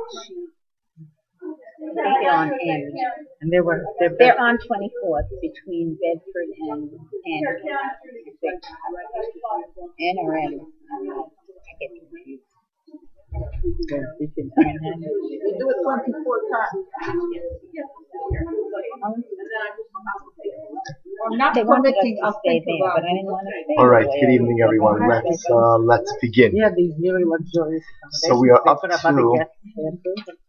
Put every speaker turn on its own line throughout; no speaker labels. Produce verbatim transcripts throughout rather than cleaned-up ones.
I think they're on end.
And they were they're,
They're on twenty-fourth between Bedford and and N or M. I get confused.
yeah, you can I mean, and-
You do it twenty-four times. I'm not
They wanted us
predicting,
to
I'll
stay
think
there,
about
but I
it.
didn't want to stay.
All right.
there.
Good evening, everyone. Let's uh, let's begin.
yeah, these really luxurious
So we are
accommodations
up
they put up on the
to-
guest bathroom.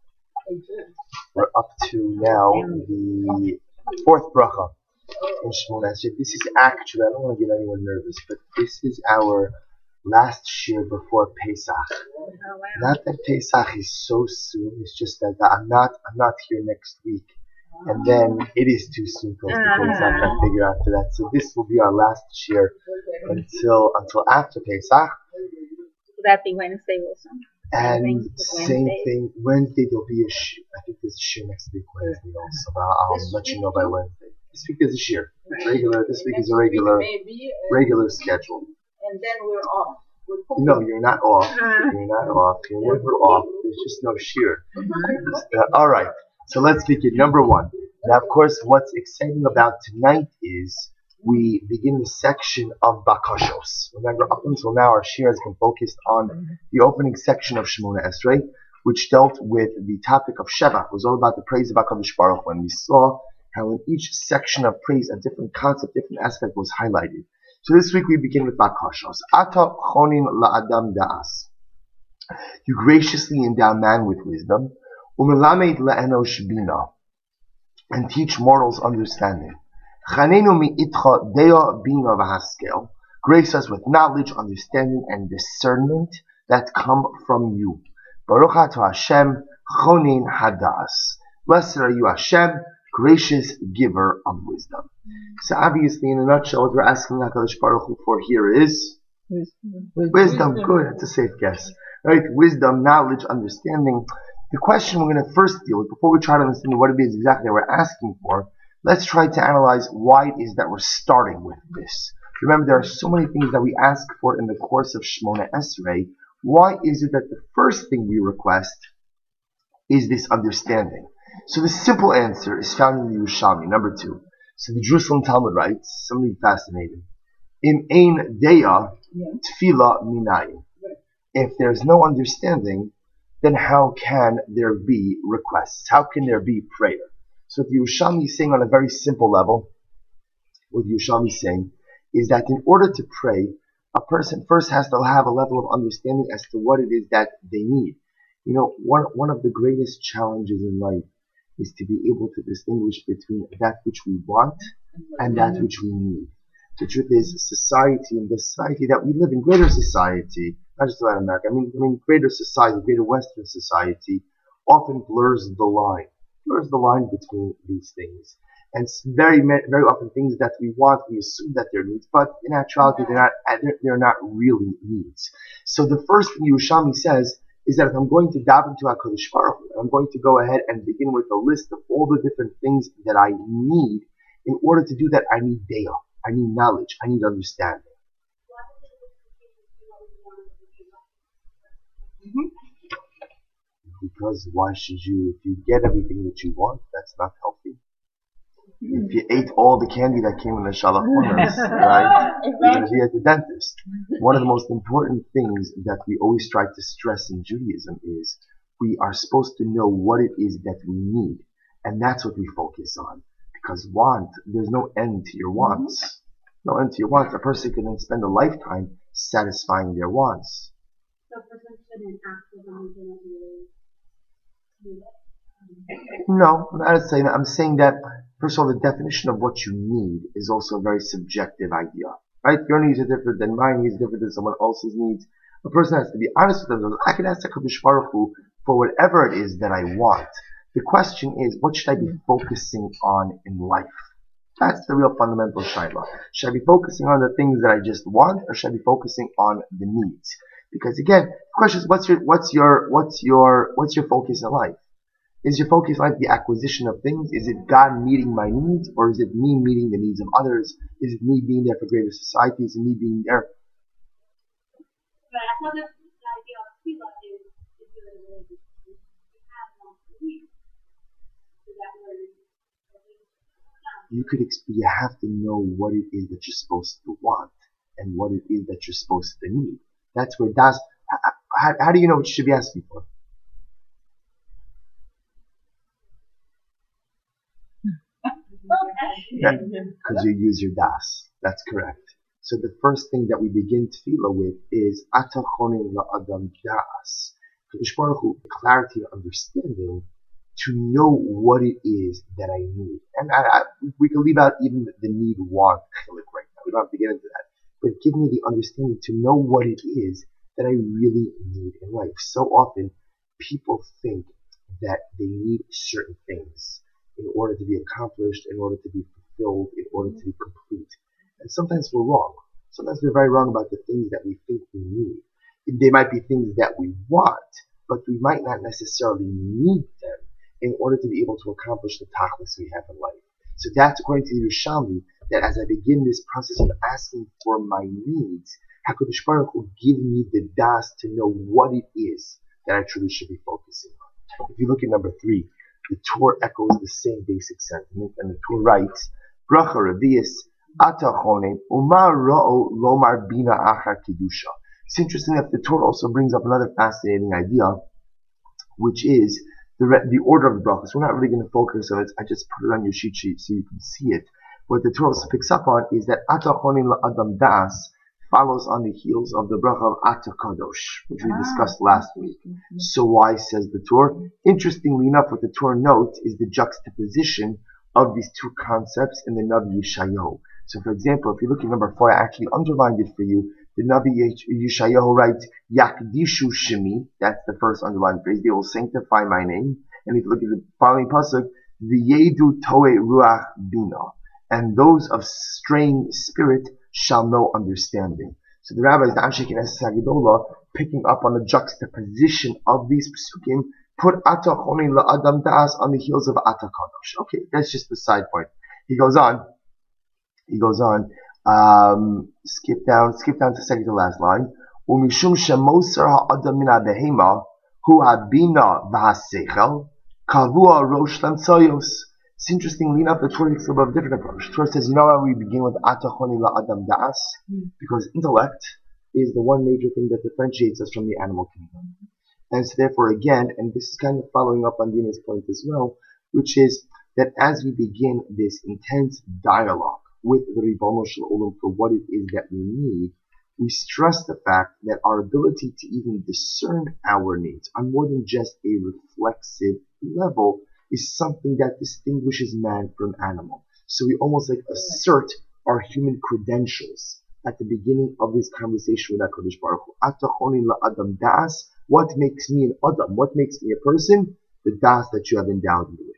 We're up to now the fourth bracha in Shemona Esrei. This is actually, I don't want to get anyone nervous, but this is our last shir before Pesach.
Oh, wow.
Not that Pesach is so soon. It's just that I'm not I'm not here next week, and then it is too soon close to Pesach. I figure after that. So this will be our last shir until until after Pesach.
Will that be Wednesday also?
And
Same thing with
same
Wednesdays?
thing. Wednesday there'll be a sh- I think there's a shir next week Wednesday also. But I'll, I'll let you know by Wednesday. This week is a shir. Regular. This week is a regular
Maybe, uh,
regular schedule.
and then we're off. We're
No, you're not off. You're not off. You're never off. There's just no shir. Uh, all right. So let's begin. Number one. Now, of course, what's exciting about tonight is we begin the section of Bakashos. Remember, up until now, our shir has been focused on the opening section of Shemona Esrei, which dealt with the topic of Sheva. It was all about the praise of HaKadosh Baruch Hu. And we saw how in each section of praise, a different concept, different aspect was highlighted. So this week we begin with Bakashos. Ata chonin la'adam da'as. You graciously endow man with wisdom. Umelamed la'enosh bina. And teach mortals understanding. Chanenu mi'itcha dea bina v'haskel. Grace us with knowledge, understanding, and discernment that come from you. Baruch atah Hashem, chonin hadas. Blessed are you, Hashem, gracious giver of wisdom. So obviously, in a nutshell, what we're asking HaKadosh Baruch Hu for here is
Wisdom.
wisdom. Good, that's a safe guess. Right? Wisdom, knowledge, understanding. The question we're going to first deal with, before we try to understand what it is exactly that we're asking for, let's try to analyze why it is that we're starting with this. Remember, there are so many things that we ask for in the course of Shemona Esrei. Why is it that the first thing we request is this understanding? So the simple answer is found in the Yerushalmi, number two. So the Jerusalem Talmud writes, something fascinating. In ein deya, tefillah minayin. If there's no understanding, then how can there be requests? How can there be prayer? So what the Yerushalmi is saying on a very simple level, what the Yerushalmi is saying, is that in order to pray, a person first has to have a level of understanding as to what it is that they need. You know, one, one of the greatest challenges in life is to be able to distinguish between that which we want and that which we need. The truth is, society, and the society that we live in, greater society, not just Latin America, I mean, I mean, greater society, greater Western society, often blurs the line, blurs the line between these things. And it's very, very often things that we want, we assume that they're needs, but in actuality, they're not, they're, they're not really needs. So the first thing Yerushalmi says is that if I'm going to dive into HaKadosh Baruch Hu, I'm going to go ahead and begin with a list of all the different things that I need. In order to do that, I need daya, I need knowledge, I need understanding.
Mm-hmm.
Because why should you, if you get everything that you want, that's not healthy. If you ate all the candy that came in the shalachunas, right, you're going to be at the dentist. One of the most important things that we always try to stress in Judaism is we are supposed to know what it is that we need. And that's what we focus on. Because want, there's no end to your wants. No end to your wants. A person can then spend a lifetime satisfying their wants.
So a person shouldn't ask for something that you need it.
No, I'm not saying that. I'm saying that, first of all, the definition of what you need is also a very subjective idea. Right? Your needs are different than mine needs, different than someone else's needs. A person has to be honest with themselves. I can ask HaKadosh Baruch Hu for whatever it is that I want. The question is, what should I be focusing on in life? That's the real fundamental shaila. Should I be focusing on the things that I just want, or should I be focusing on the needs? Because again, the question is, what's your, what's your, what's your, what's your focus in life? Is your focus like the acquisition of things? Is it God meeting my needs, or is it me meeting the needs of others? Is it me being there for greater society? Is it me being there?
But I thought that the idea of tefillah is, is really, really good. You Is that where it is?
You could, exp- you have to know what it is that you're supposed to want and what it is that you're supposed to need. That's where das, how, how do you know what you should be asking for? Because you use your das. That's correct. So the first thing that we begin tefillah with is atachonin la'adam das. Kadosh Baruch Hu, clarity and understanding to know what it is that I need. And I, I, we can leave out even the need want chilik right now. We don't have to get into that. But give me the understanding to know what it is that I really need in life. So often, people think that they need certain things in order to be accomplished, in order to be fulfilled, in order to be complete. And sometimes we're wrong. Sometimes we're very wrong about the things that we think we need. They might be things that we want, but we might not necessarily need them in order to be able to accomplish the tachlis we have in life. So that's according to the Yerushalmi, that as I begin this process of asking for my needs, HaKadosh Baruch Hu give me the das to know what it is that I truly should be focusing on. If you look at number three, the Torah echoes the same basic sentiment, and the Torah writes, Bracha Revius, Atachonen, Umar Ra'o Lomar Bina Achar Kedusha. It's interesting that the Torah also brings up another fascinating idea, which is the, re- the order of the brachas. We're not really going to focus on it. I just put it on your cheat sheet so you can see it. What the Torah also picks up on is that Atachonin la'adam das follows on the heels of the bracha of Ata Kadosh, which we discussed last week. So why, says the Torah? Interestingly enough, what the Torah notes is the juxtaposition of these two concepts in the Navi Yeshayahu. So for example, if you look at number four, I actually underlined it for you. The Navi Yeshayahu writes, Yakdishu Shemi, that's the first underlined phrase, they will sanctify my name. And if you look at the following pasuk, V'yedu Toe Ruach Bina, and those of straying spirit shall know understanding. So the rabbis, the Anshe Knesset Hagedolah, picking up on the juxtaposition of these psukim, put Ata Chonin la'adam das on the heels of Ata Kadosh. Okay, that's just the side point. He goes on, he goes on, um, skip down, skip down to second to last line. Umishum shemosar ha'adam min ha'behema, hu ha'bina v'ha'seichel, kavua rosh lamtsoyos. It's interestingly enough, the Torah takes a little bit of a different approach. The Torah says, you know how we begin with Atachoni la'adam da'as? Because intellect is the one major thing that differentiates us from the animal kingdom. And so therefore again, and this is kind of following up on Dina's point as well, which is that as we begin this intense dialogue with the Ribono Shel Olam for what it is that we need, we stress the fact that our ability to even discern our needs on more than just a reflexive level is something that distinguishes man from animal. So we almost like assert our human credentials at the beginning of this conversation with HaKadosh Baruch Hu. Atachonin la'adam das. What makes me an adam? What makes me a person? The das that you have endowed me with.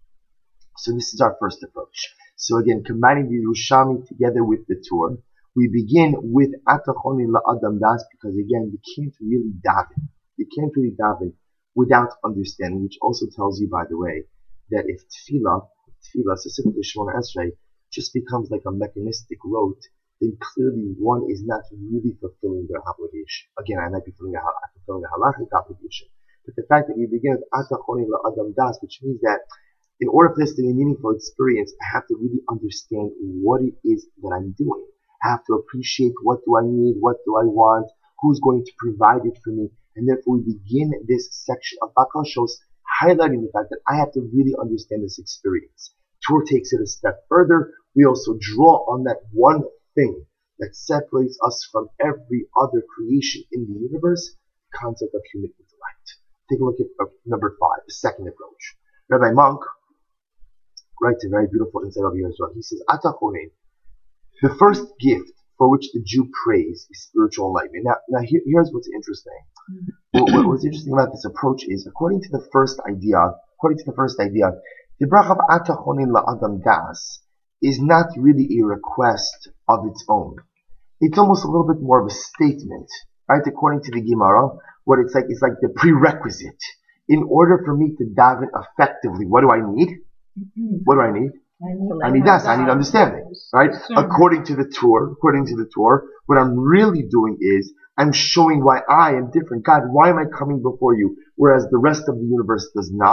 So this is our first approach. So again, combining the Yerushalmi together with the Torah, we begin with Atachonin la'adam das because again, you can't really daven. You can't really daven without understanding, which also tells you, by the way, that if tefillah, tefillah, specifically Shemona Esrei, just becomes like a mechanistic rote, then clearly one is not really fulfilling their obligation. Again, I might be fulfilling a, fulfilling a halachic obligation, but the fact that we begin with Atachoni la'adam das, which means that in order for this to be a meaningful experience, I have to really understand what it is that I'm doing. I have to appreciate what do I need, what do I want, who's going to provide it for me. And therefore we begin this section of Bakashos highlighting the fact that I have to really understand this experience. Torah takes it a step further. We also draw on that one thing that separates us from every other creation in the universe, the concept of human intellect. Take a look at uh, number five, the second approach. Rabbi Monk writes a very beautiful insight over here as well. He says, Atachonin, the first gift for which the Jew prays is spiritual enlightenment. Now, now here, here's what's interesting. What, what, what's interesting about this approach is, according to the first idea, according to the first idea, the bracha of Atachonin la'adam das is not really a request of its own. It's almost a little bit more of a statement, right? According to the Gemara, what it's like, it's like the prerequisite. In order for me to daven effectively, what do I need? What do I need? I need das. I need understanding, right? According to the Torah, according to the Torah, what I'm really doing is I'm showing why I am different. God, why am I coming before you, whereas the rest of the universe does not?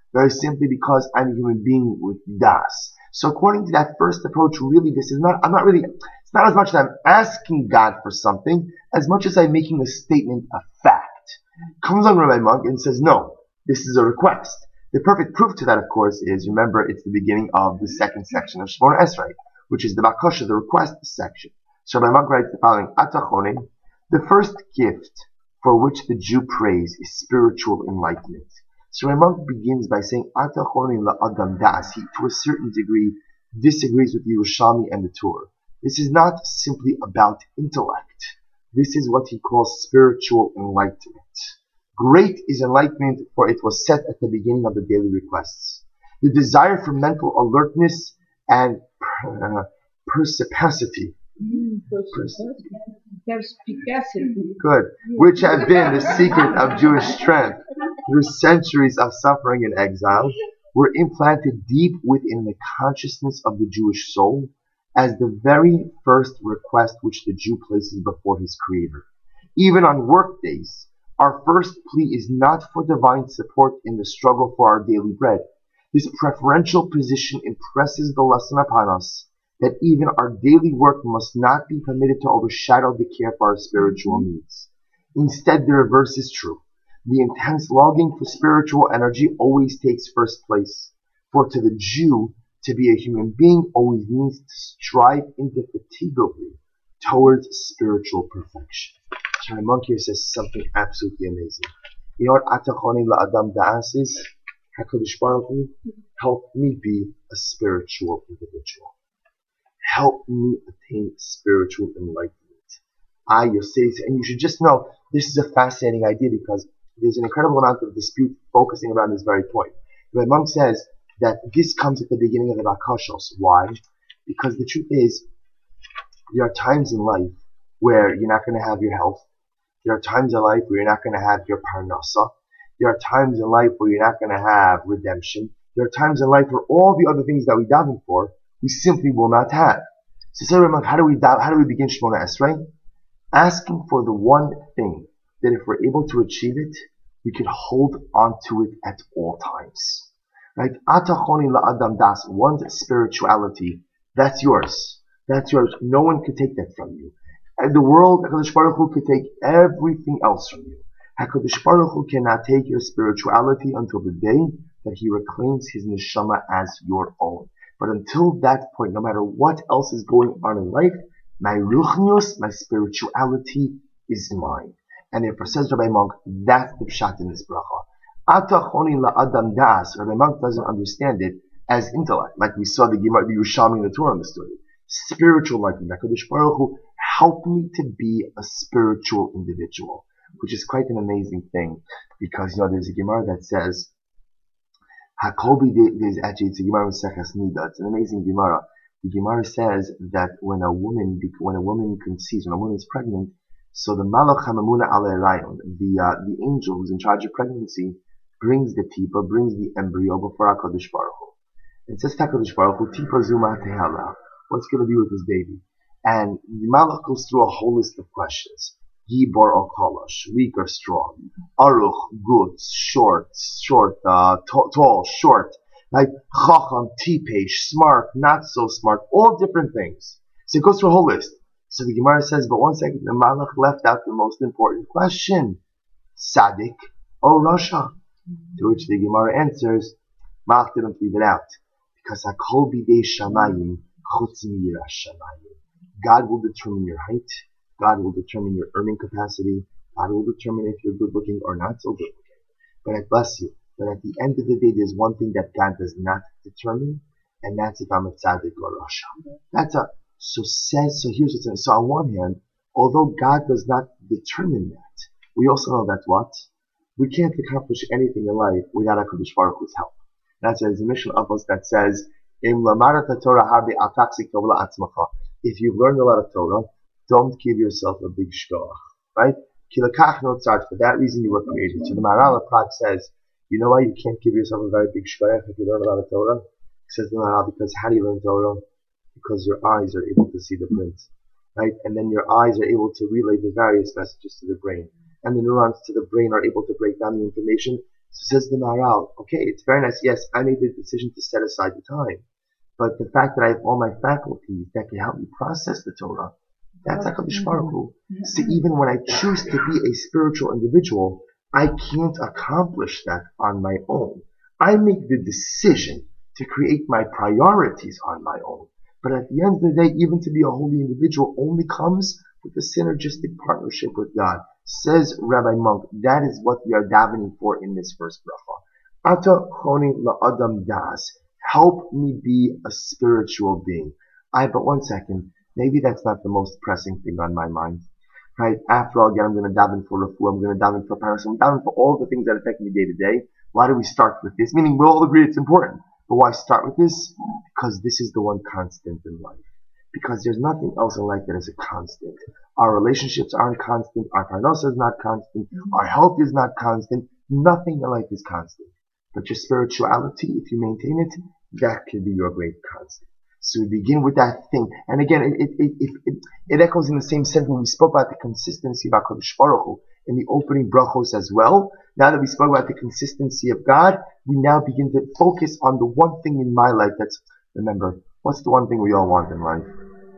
Very simply because I'm a human being with das. So according to that first approach, really this is not, I'm not really, it's not as much that I'm asking God for something, as much as I'm making a statement of fact. Comes on Rabbi Monk and says, no, this is a request. The perfect proof to that, of course, is, remember, it's the beginning of the second section of Shemona Esrei, which is the Bakosha, the request section. So Rabbi Monk writes the following, Atachone, the first gift for which the Jew prays is spiritual enlightenment. So Rabbi Monk begins by saying, Atachone la Adam das. He, to a certain degree, disagrees with the Yerushalmi and the Torah. This is not simply about intellect. This is what he calls spiritual enlightenment. Great is enlightenment, for it was set at the beginning of the daily requests. The desire for mental alertness and uh, perspicacity.
Mm, perspicacity.
Good. Which have been the secret of Jewish strength through centuries of suffering and exile, were implanted deep within the consciousness of the Jewish soul as the very first request which the Jew places before his Creator. Even on work days, our first plea is not for divine support in the struggle for our daily bread. This preferential position impresses the lesson upon us that even our daily work must not be permitted to overshadow the care for our spiritual needs. Instead, the reverse is true. The intense longing for spiritual energy always takes first place. For to the Jew, to be a human being always means to strive indefatigably towards spiritual perfection. So the monk here says something absolutely amazing. You know what Atachoni la'adam da'as is? HaKadosh Baruch Hu, help me be a spiritual individual. Help me attain spiritual enlightenment. I, Yosef, and you should just know, this is a fascinating idea because there's an incredible amount of dispute focusing around this very point. The monk says that this comes at the beginning of the Bakashos. Why? Because the truth is, there are times in life where you're not going to have your health. There are times in life where you're not going to have your parnasa. There are times in life where you're not going to have redemption. There are times in life where all the other things that we daven for, we simply will not have. So, so how do we how do we begin Shemona Esrei? Asking for the one thing that if we're able to achieve it, we could hold on to it at all times. Right? Atachoni la'adam das, one's spirituality, that's yours. That's yours. No one could take that from you. And the world, HaKadosh Baruch Hu could take everything else from you. HaKadosh Baruch Hu cannot take your spirituality until the day that He reclaims His neshama as your own. But until that point, no matter what else is going on in life, my ruchnius, my spirituality is mine. And therefore, says Rabbi Monk, that's the pshat in this bracha. Atachoni la'adam das. Rabbi Monk doesn't understand it as intellect, like we saw the Gemara, the Yerushalmi and the Torah understood it. Spiritual like HaKadosh Baruch Hu, help me to be a spiritual individual, which is quite an amazing thing, because you know there's a Gemara that says, Hakobi, there's actually it's a Gemara in Seches Nida. It's an amazing Gemara. The Gemara says that when a woman when a woman conceives, when a woman is pregnant, so the Malach Hamamuna Alei Rayon, the uh, the angel who's in charge of pregnancy, brings the tipa, brings the embryo before HaKadosh Baruch Hu. It says HaKadosh Baruch Hu, tipa zuma tehala. What's going to be with this baby? And the Malach goes through a whole list of questions. Gibor or Kolosh, weak or strong. Aruch, good, short, short, uh, t- tall, short. Right? Chacham, tipesh, smart, not so smart. All different things. So it goes through a whole list. So the Gemara says, but one second, the Malach left out the most important question. Sadik or Rasha? To which the Gemara answers, Malach didn't leave it out. Because Hakol bidei shamayim, chutz miyiras shamayim. God will determine your height. God will determine your earning capacity. God will determine if you're good looking or not so good looking. But I bless you. But at the end of the day, there's one thing that God does not determine, and that's if I'm a tzaddik or rasha. That's a, so says, so here's what's in. So on one hand, although God does not determine that, we also know that what? We can't accomplish anything in life without HaKadosh Baruch Hu's help. That's why there's a mission of us that says, if you've learned a lot of Torah, don't give yourself a big shkoach, right? For that reason you were created. So the Maharal of Prague says, you know why you can't give yourself a very big shkoach if you learn a lot of Torah? He says the Maharal, because how do you learn Torah? Because your eyes are able to see the print, right? And then your eyes are able to relay the various messages to the brain. And the neurons to the brain are able to break down the information So says the Maharal, okay, it's very nice. Yes, I made the decision to set aside the time. But the fact that I have all my faculties that can help me process the Torah, that's HaKadosh Baruch Hu. So even when I choose to be a spiritual individual, I can't accomplish that on my own. I make the decision to create my priorities on my own. But at the end of the day, even to be a holy individual only comes with a synergistic partnership with God. Says Rabbi Monk, that is what we are davening for in this first bracha. Ata choni la'adam das. Help me be a spiritual being. I, but one second, maybe that's not the most pressing thing on my mind. Right? After all, again, I'm going to daven for refuah, I'm going to daven for Paris, I'm daven for all the things that affect me day to day. Why do we start with this? Meaning, we'll all agree it's important. But why start with this? Because this is the one constant in life. Because there's nothing else in life that is a constant. Our relationships aren't constant, our parnasa is not constant, our health is not constant, nothing in life is constant. But your spirituality, if you maintain it, that can be your great constant. So we begin with that thing. And again, it, it, it, it, it echoes in the same sense when we spoke about the consistency of HaKadosh Baruch Hu in the opening brachos as well. Now that we spoke about the consistency of God, we now begin to focus on the one thing in my life that's, remember, what's the one thing we all want in life?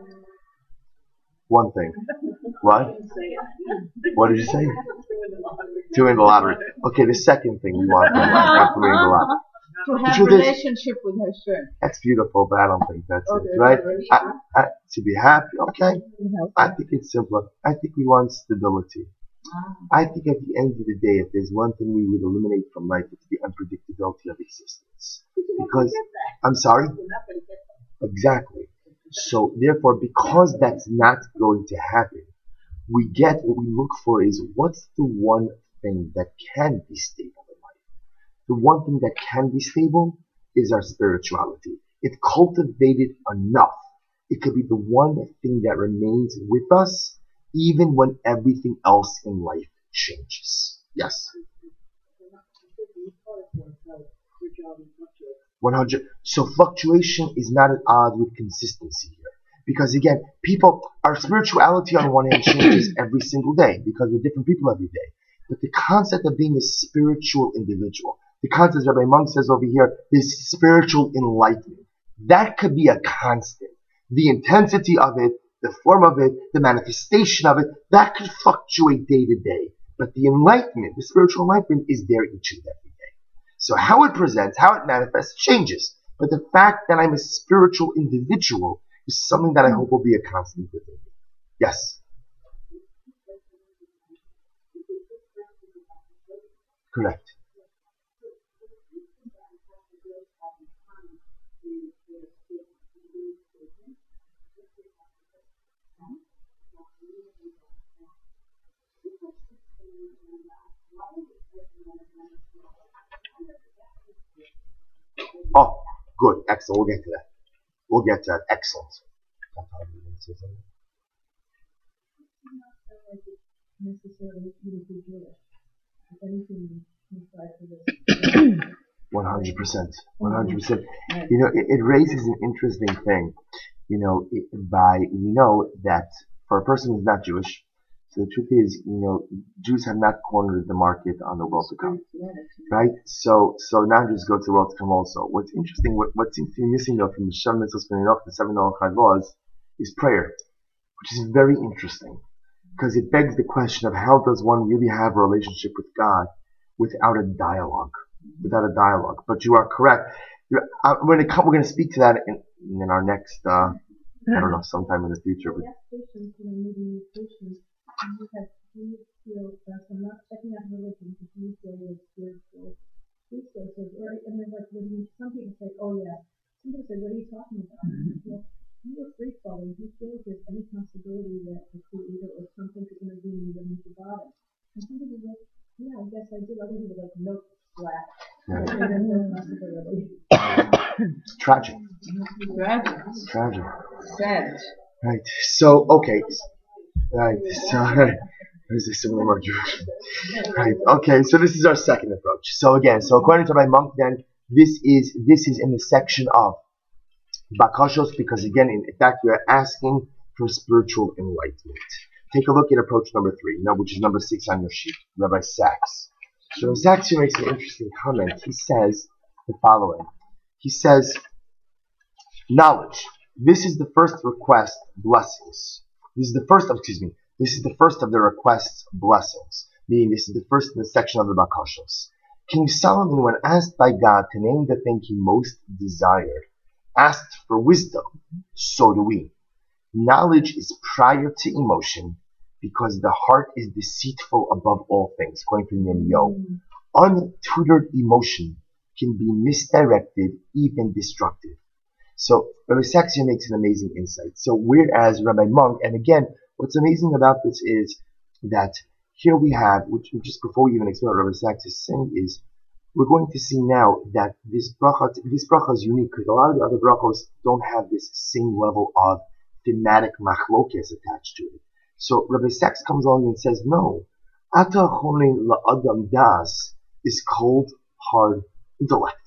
One thing. What? What did you say? To win the lottery. Okay, the second thing we want in life after winning the lottery.
To have a relationship with Hashem.
That's beautiful, but I don't think that's
Okay,
it, right?
very
I, I, to be happy, okay. I think it's simpler. I think we want stability. I think at the end of the day, if there's one thing we would eliminate from life, it's the unpredictability of existence. Because, I'm sorry? Exactly. So, therefore, because that's not going to happen, we get what we look for is what's the one thing that can be stable in life? The one thing that can be stable is our spirituality. If cultivated enough, it could be the one thing that remains with us even when everything else in life changes. Yes? one hundred. So fluctuation is not at odds with consistency here. Because again, people, our spirituality on one hand changes every single day because we're different people every day. But the concept of being a spiritual individual, the concept, as Rabbi Monk says over here, is spiritual enlightenment. That could be a constant. The intensity of it, the form of it, the manifestation of it, that could fluctuate day to day. But the enlightenment, the spiritual enlightenment, is there each and every day. So how it presents, how it manifests, changes. But the fact that I'm a spiritual individual is something that I hope will be a constant within me. Yes? Correct. Oh, good. Excellent. We'll get to that. We'll get to that. Excellent. One hundred percent. One hundred percent. You know, it, it raises an interesting thing. You know, it, by we know that for a person who's not Jewish, so the truth is, you know, Jews have not cornered the market on the world to come, right? So, so now just go to the world to come also. What's interesting, what, what seems to be missing though from the Shem Mitzvahs Beninoch, the seven Noachad laws, is prayer, which is very interesting because it begs the question of how does one really have a relationship with God without a dialogue, without a dialogue. But you are correct. You're, uh, we're going to come, we're going to speak to that in, in our next, uh, I don't know, sometime in the future. But
you have, you feel that I'm not checking out religion because you feel you're spiritual resources, or and then like when you, some people say, oh yeah, some people say, what are you talking about? Mm-hmm. Well, you were free falling. You feel if there's any possibility that the creator or something is going to be in the bottom. And some people are like, yeah, I guess I do. Other people are like, nope, flat.
Yeah.
And no possibility.
Tragic.
Tragic.
Tragic.
Sad.
Right. So, okay. Right. So, there's a similar more Jewish. Right. Okay. So this is our second approach. So again, so according to Rabbi Monk, then this is this is in the section of bakashos because again, in fact, we are asking for spiritual enlightenment. Take a look at approach number three, no, which is number six on your sheet. Rabbi Sachs. So Zaksu makes an interesting comment. He says the following. He says, knowledge. This is the first request, blessings. This is the first of, excuse me, this is the first of the requests, blessings. Meaning this is the first in the section of the Bakashos. King Solomon, when asked by God to name the thing he most desired, asked for wisdom. So do we. Knowledge is prior to emotion because the heart is deceitful above all things, according to Nehemiah. Untutored emotion can be misdirected, even destructive. So Rabbi Saxon makes an amazing insight. So whereas Rabbi Monk, and again, what's amazing about this is that here we have, which just before we even explain what Rabbi Saxon is saying, is we're going to see now that this bracha, this bracha is unique because a lot of the other brachos don't have this same level of thematic machlokes attached to it. So Rabbi Sachs comes along and says, no, ata chonin la'adam das is cold, hard intellect.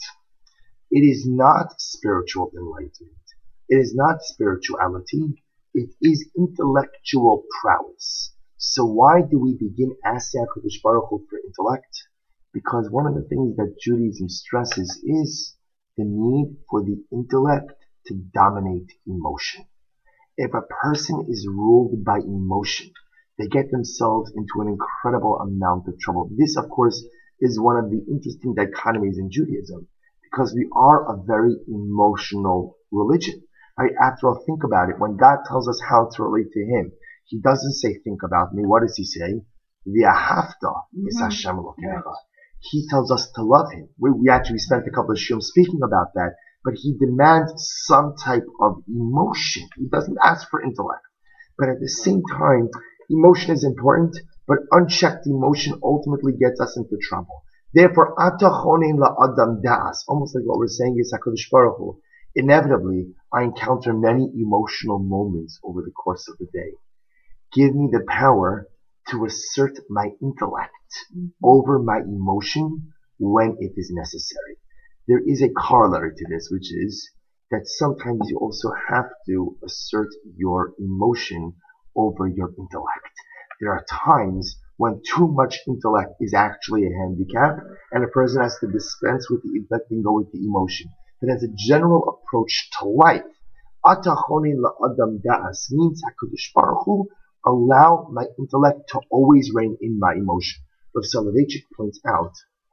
It is not spiritual enlightenment. It is not spirituality. It is intellectual prowess. So why do we begin asking HaKadosh Baruch Hu for intellect? Because one of the things that Judaism stresses is the need for the intellect to dominate emotion. If a person is ruled by emotion, they get themselves into an incredible amount of trouble. This, of course, is one of the interesting dichotomies in Judaism, because we are a very emotional religion. Right? After all, think about it. When God tells us how to relate to Him, He doesn't say, think about me. What does He say? V'ahavta es Hashem Elokecha. He tells us to love Him. We, we actually spent a couple of shiurim speaking about that, but He demands some type of emotion. He doesn't ask for intellect. But at the same time, emotion is important, but unchecked emotion ultimately gets us into trouble. Therefore, ata chonin la'adam das, almost like what we're saying is HaKadosh Baruch Hu. Inevitably, I encounter many emotional moments over the course of the day. Give me the power to assert my intellect over my emotion when it is necessary. There is a corollary to this, which is that sometimes you also have to assert your emotion over your intellect. There are times when too much intellect is actually a handicap, and a person has to dispense with the intellect and go with the emotion. But as a general approach to life, ata chonin la'adam das means HaKadosh Baruch Hu, allow my intellect to always reign in my emotion. Rav Soloveitchik points out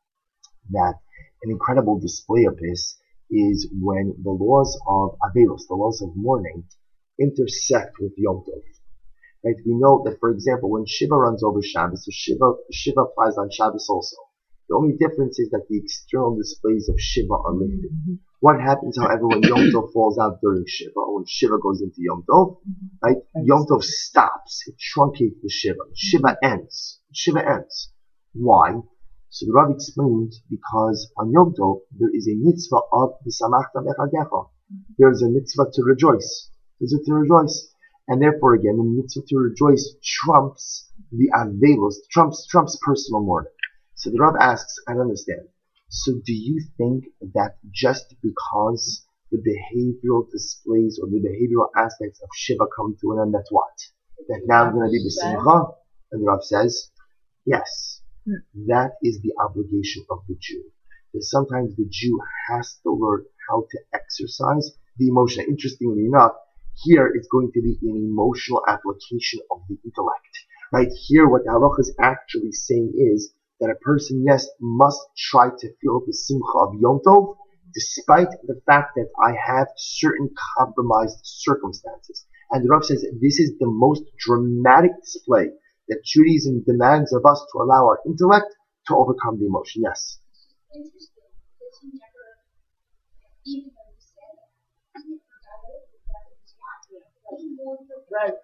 that an incredible display of this is when the laws of Averos, the laws of mourning, intersect with Yom Tov. Right? We know that, for example, when Shiva runs over Shabbos, so Shiva, Shiva applies on Shabbos also. The only difference is that the external displays of Shiva are lifted. Mm-hmm. What happens, however, when Yom Tov falls out during Shiva, or when Shiva goes into Yom Tov, right? Yom Tov stops. It truncates the Shiva. Shiva ends. Shiva ends. Why? So the Rav explains, because on Yom Tov, there is a mitzvah of B'samachta Bechagecha. There is a mitzvah to rejoice. There's a to rejoice. And therefore, again, the mitzvah to rejoice trumps the avelos, trumps, trumps personal mourning. So the Rav asks, I don't understand. So do you think that just because the behavioral displays or the behavioral aspects of Shiva come to an end, that's what? That now I'm going to be b'simcha? And the Rav says, yes. That is the obligation of the Jew. That sometimes the Jew has to learn how to exercise the emotion. Interestingly enough, here it's going to be an emotional application of the intellect. Right here, what the halacha is actually saying is that a person, yes, must try to feel the simcha of Yom Tov, despite the fact that I have certain compromised circumstances. And the Rav says this is the most dramatic display that Judaism demands of us to allow our intellect to overcome the emotion. Yes?
Interesting, because he never, even though he said it, he never got over that it was not real. He more
Right.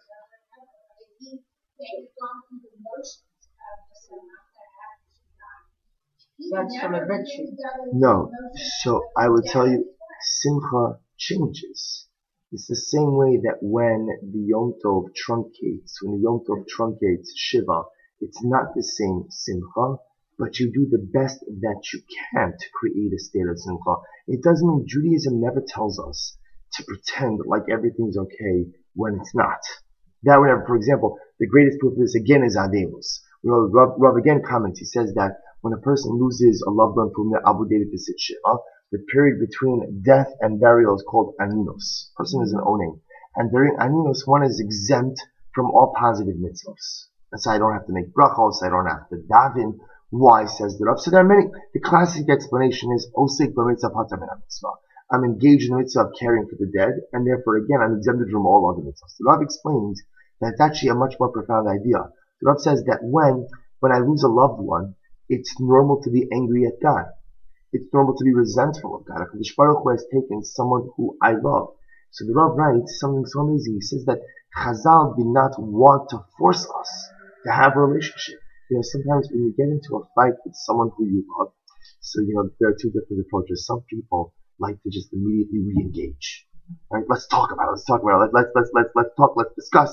He had gone through the motions of the Samantha after she died. He
That's from
never
a virtue.
really got over
No.
the emotions
So
of
I would
death.
tell you, simcha changes. It's the same way that when the Yom Tov truncates, when the Yom Tov truncates Shiva, it's not the same simcha, but you do the best that you can to create a state of simcha. It doesn't mean Judaism never tells us to pretend like everything's okay when it's not. That whenever, for example, the greatest proof of this again is Ademus. You know, Rav, Rav again comments, he says that when a person loses a loved one whom they're obligated to sit shiva, the period between death and burial is called aninos. Person is an owning. And during aninos, one is exempt from all positive mitzvahs. That's why I don't have to make brachos, I don't have to daven. Why, says the Rav? So there are many. The classic explanation is, osek b'mitzvah patam min mitzvah. I'm engaged in the mitzvah of caring for the dead, and therefore, again, I'm exempted from all other mitzvahs. The Rav explains that it's actually a much more profound idea. The Rav says that when, when I lose a loved one, it's normal to be angry at God. It's normal to be resentful of God. HaKadosh Baruch Hu has taken someone who I love. So the Rav writes something so amazing. He says that Chazal did not want to force us to have a relationship. You know, sometimes when you get into a fight with someone who you love, so, you know, there are two different approaches. Some people like to just immediately re-engage. Right? Let's talk about it. Let's talk about it. Let's, let's, let's, let's talk. Let's discuss.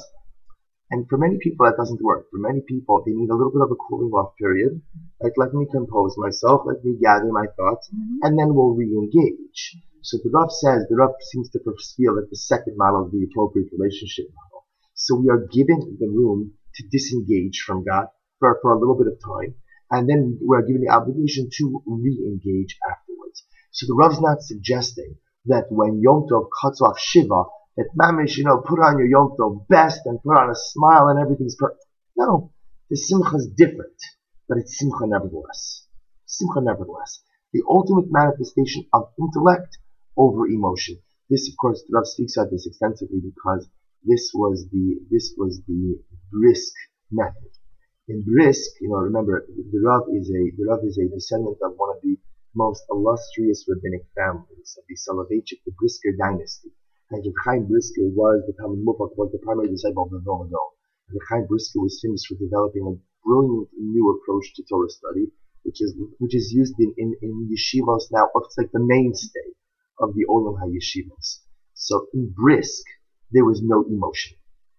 And for many people, that doesn't work. For many people, they need a little bit of a cooling off period. Like, let me compose myself, let me gather my thoughts, and then we'll re-engage. So the Rav says, the Rav seems to feel that the second model is the appropriate relationship model. So we are given the room to disengage from God for, for a little bit of time, and then we are given the obligation to re-engage afterwards. So the Rav's not suggesting that when Yom Tov cuts off Shiva, that mamish, you know, put on your Yom Tov best and put on a smile and everything's perfect. No, the simcha is different, but it's simcha nevertheless. Simcha nevertheless. The ultimate manifestation of intellect over emotion. This, of course, the Rav speaks about this extensively because this was the this was the Brisk method. In Brisk, you know, remember the Rav is a the Rav is a descendant of one of the most illustrious rabbinic families of the Soloveitchik, the Brisker dynasty. And Reb Chaim Brisker was the Talmud Mufak, was the primary disciple of the Vilna Gaon. Reb Chaim Brisker was famous for developing a brilliant new approach to Torah study, which is which is used in, in, in yeshivos now. It's like the mainstay of the Olam HaYeshivos. So in Brisk, there was no emotion.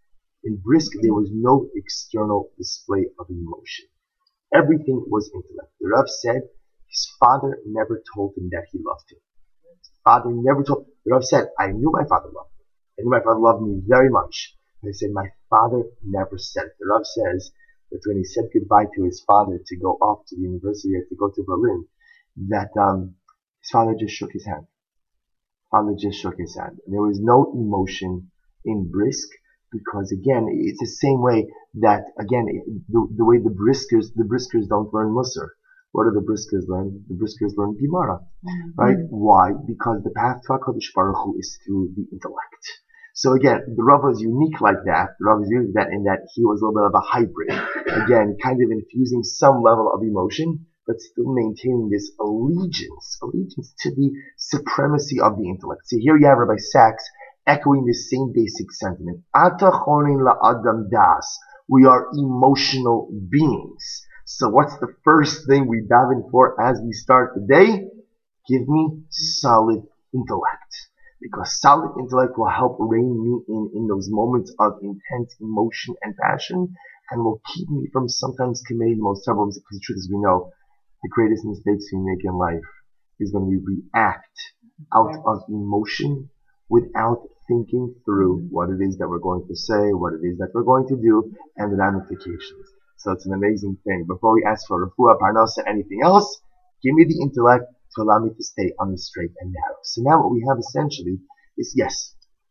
In Brisk, there was no external display of emotion. Everything was intellect. The Rav said his father never told him that he loved him. Father never told. The Rav said, I knew my father loved me. I knew my father loved me very much. And he said, my father never said it. The Rav says that when he said goodbye to his father to go off to the university or to go to Berlin, that um, his father just shook his hand. Father just shook his hand. There was no emotion in Brisk because, again, it's the same way that, again, the, the way the Briskers, the Briskers don't learn Musar. What do the Briskers learn? The Briskers learn Gemara, mm-hmm. right? Why? Because the path to HaKadosh Baruch Hu is through the intellect. So again, the Rav was unique like that. The Rav was unique that in that he was a little bit of a hybrid. Again, kind of infusing some level of emotion, but still maintaining this allegiance, allegiance to the supremacy of the intellect. So here you have Rabbi Sachs echoing the same basic sentiment. Ata chonin la'adam das. We are emotional beings. So what's the first thing we daven for as we start the day? Give me solid intellect. Because solid intellect will help rein me in in those moments of intense emotion and passion, and will keep me from sometimes committing the most terrible mistakes. Because the truth is, we know the greatest mistakes we make in life is when we react out of emotion without thinking through what it is that we're going to say, what it is that we're going to do, and the ramifications. So it's an amazing thing. Before we ask for refuah, parnasa, anything else, give me the intellect to allow me to stay on the straight and narrow. So now what we have essentially is, yes.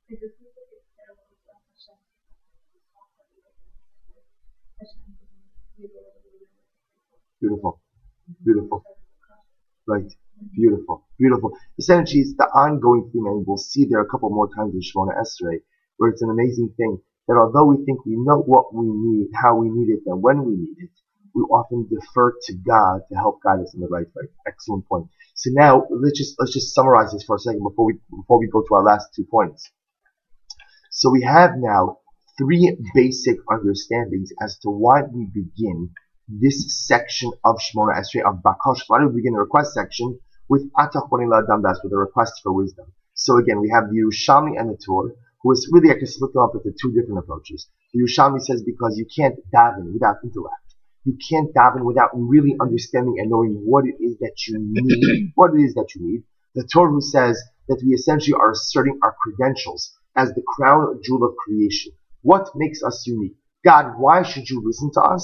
Beautiful. Beautiful. Right. Beautiful. Beautiful. Essentially, it's the ongoing theme, and we'll see there a couple more times in Shemona Esrei, where it's an amazing thing that although we think we know what we need, how we need it, and when we need it, we often defer to God to help guide us in the right way. Excellent point. So now let's just let's just summarize this for a second before we before we go to our last two points. So we have now three basic understandings as to why we begin this section of Shemona Esrei of Bakash. Why do we begin the request section with Atach Chonin La'adam Das, with a request for wisdom? So again, we have the Yerushalmi and the Torah, who is really, I can split them up into two different approaches. The Yerushalmi says because you can't daven without intellect. You can't daven without really understanding and knowing what it is that you need, what it is that you need. The Torah who says that we essentially are asserting our credentials as the crown jewel of creation. What makes us unique? God, why should you listen to us?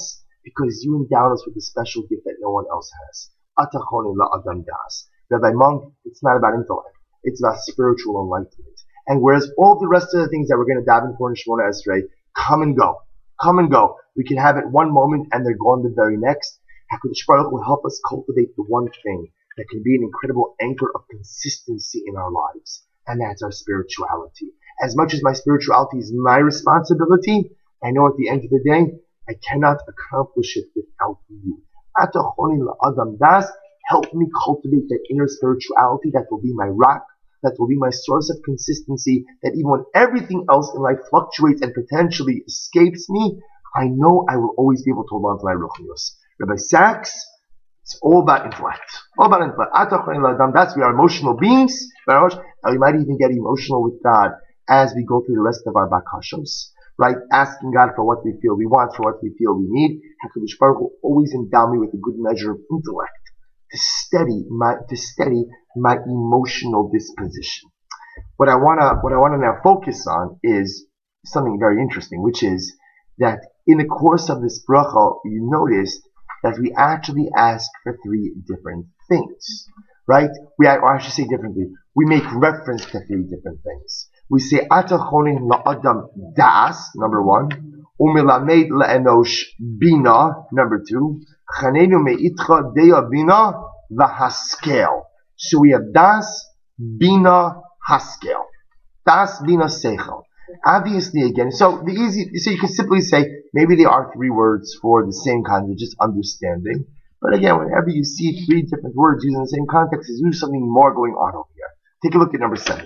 because you endowed us with a special gift that no one else has. Atachoni la'adam das. Rabbi Monk, it's not about intellect. It's about spiritual enlightenment. And whereas all the rest of the things that we're going to daven for in Shemona Esrei come and go, come and go. We can have it one moment and they're gone the very next. HaKadosh Baruch Hu will help us cultivate the one thing that can be an incredible anchor of consistency in our lives. And that's our spirituality. As much as my spirituality is my responsibility, I know at the end of the day, I cannot accomplish it without you. Atachoni la'adam das. Help me cultivate that inner spirituality that will be my rock, that will be my source of consistency, that even when everything else in life fluctuates and potentially escapes me, I know I will always be able to hold on to my ruchnius. Rabbi Sachs, it's all about intellect. All about intellect. That's we are emotional beings. And we might even get emotional with God as we go through the rest of our bakashos. Right? Asking God for what we feel we want, for what we feel we need. HaKadosh Baruch Hu always endow me with a good measure of intellect to steady my, to steady my emotional disposition. What I wanna, what I wanna now focus on is something very interesting, which is that in the course of this bracha, you noticed that we actually ask for three different things, right? We, or I should say differently, we make reference to three different things. We say, Atachoni la'adam das, number one, u'melamed la'enosh bina, number two, chanenu me'itcha deya bina v'haskel. So we have das, bina, haskel. Das, bina, seichel. Obviously, again, so the easy, so you can simply say, maybe there are three words for the same concept, just understanding. But again, whenever you see three different words used in the same context, there's usually something more going on over here. Take a look at number seven.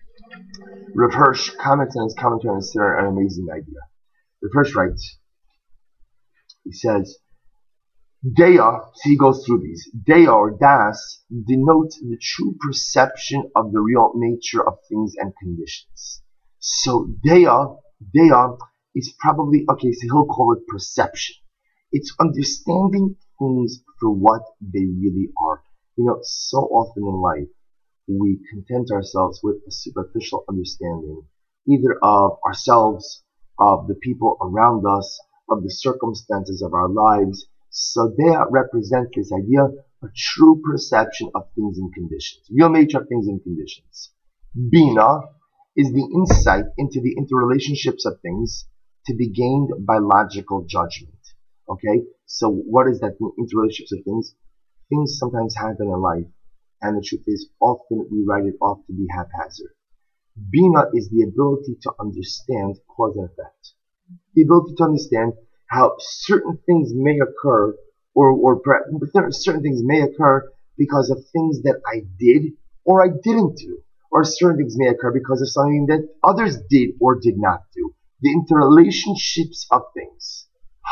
Rav Hirsch comments in his commentary on this an amazing idea. Rav Hirsch writes, he says, Deya, so he goes through these. Deya or das denotes the true perception of the real nature of things and conditions. So Deya, Deya is probably, okay, so he'll call it perception. It's understanding things for what they really are. You know, so often in life, we content ourselves with a superficial understanding, either of ourselves, of the people around us, of the circumstances of our lives. So they represent this idea, a true perception of things and conditions, real nature of things and conditions. Bina is the insight into the interrelationships of things to be gained by logical judgment. Okay, so what is that interrelationships of things? Things sometimes happen in life, and the truth is, often we write it off to be haphazard. Bina is the ability to understand cause and effect. The ability to understand how certain things may occur, or, or certain things may occur because of things that I did or I didn't do, or certain things may occur because of something that others did or did not do. The interrelationships of things.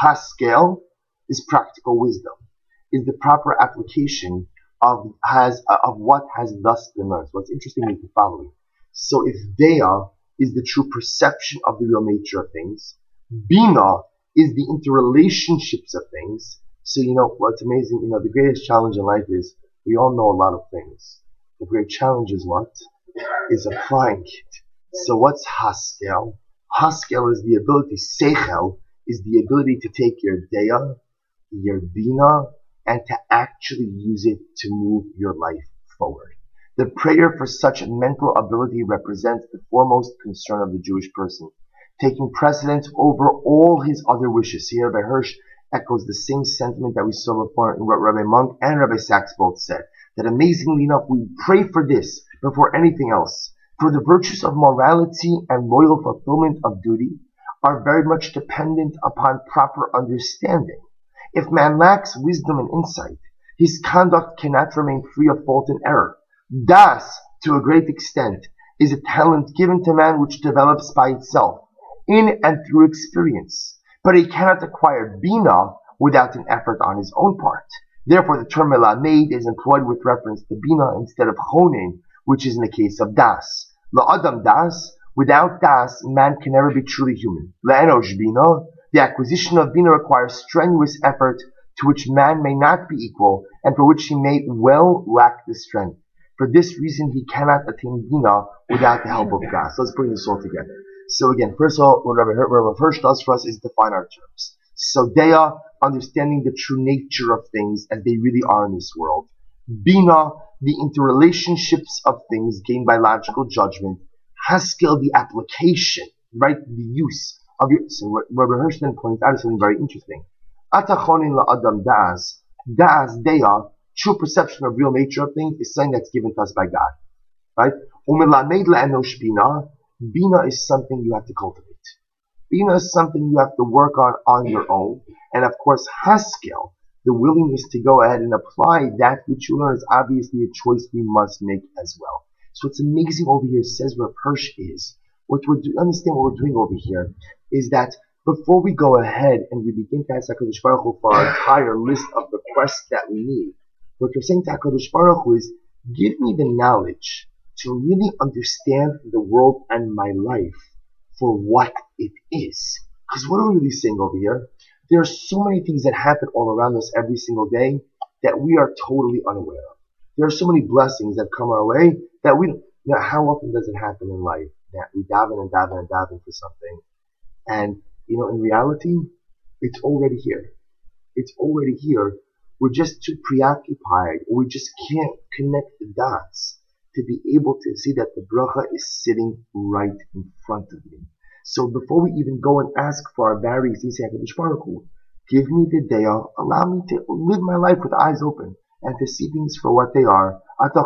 Haskel is practical wisdom, is the proper application of has of what has thus been learned. What's interesting is the following. So if Deya is the true perception of the real nature of things, Bina is the interrelationships of things. So you know what's amazing, you know, the greatest challenge in life is we all know a lot of things. The great challenge is what? Is applying it. So what's Haskel? Haskel is the ability, Seichel is the ability to take your Deya, your Bina, and to actually use it to move your life forward. The prayer for such mental ability represents the foremost concern of the Jewish person, taking precedence over all his other wishes. Here, Rabbi Hirsch echoes the same sentiment that we saw before in what Rabbi Monk and Rabbi Sachs both said, that amazingly enough, we pray for this before anything else. For the virtues of morality and loyal fulfillment of duty are very much dependent upon proper understanding. If man lacks wisdom and insight, his conduct cannot remain free of fault and error. Das, to a great extent, is a talent given to man which develops by itself, in and through experience. But he cannot acquire Bina without an effort on his own part. Therefore, the term melamed is employed with reference to Bina instead of chonin, which is in the case of das. La'adam das, without das, man can never be truly human. La'enosh Bina, the acquisition of Bina requires strenuous effort to which man may not be equal, and for which he may well lack the strength. For this reason, he cannot attain Bina without the help of God. So let's bring this all together. So again, first of all, what Rabbi Hirsch does for us is define our terms. So Dea, understanding the true nature of things as they really are in this world. Bina, the interrelationships of things gained by logical judgment. Haskell, the application, right, the use of your. So what Rabbi Hirschman points out is something very interesting. Atachonin la'adam da'as, da'as Dea, true perception of real nature of things is something that's given to us by God, right? Umilamed la'enosh bina, bina is something you have to cultivate. Bina is something you have to work on on your own. And of course, Haskell, the willingness to go ahead and apply that which you learn, is obviously a choice we must make as well. So what's amazing over here, says Rav Hirsch, is, what we're do, understand what we're doing over here, is that before we go ahead and we begin to ask HaKadosh Baruch Hu for our entire list of requests that we need, what we're saying to HaKadosh Baruch Hu is, give me the knowledge to really understand the world and my life for what it is. Because what are we really saying over here? There are so many things that happen all around us every single day that we are totally unaware of. There are so many blessings that come our way that we, you know, how often does it happen in life that we daven and daven and daven for something, and, you know, in reality, it's already here. It's already here. We're just too preoccupied, or we just can't connect the dots to be able to see that the bracha is sitting right in front of me. So before we even go and ask for our various things, give me the daya, allow me to live my life with eyes open and to see things for what they are.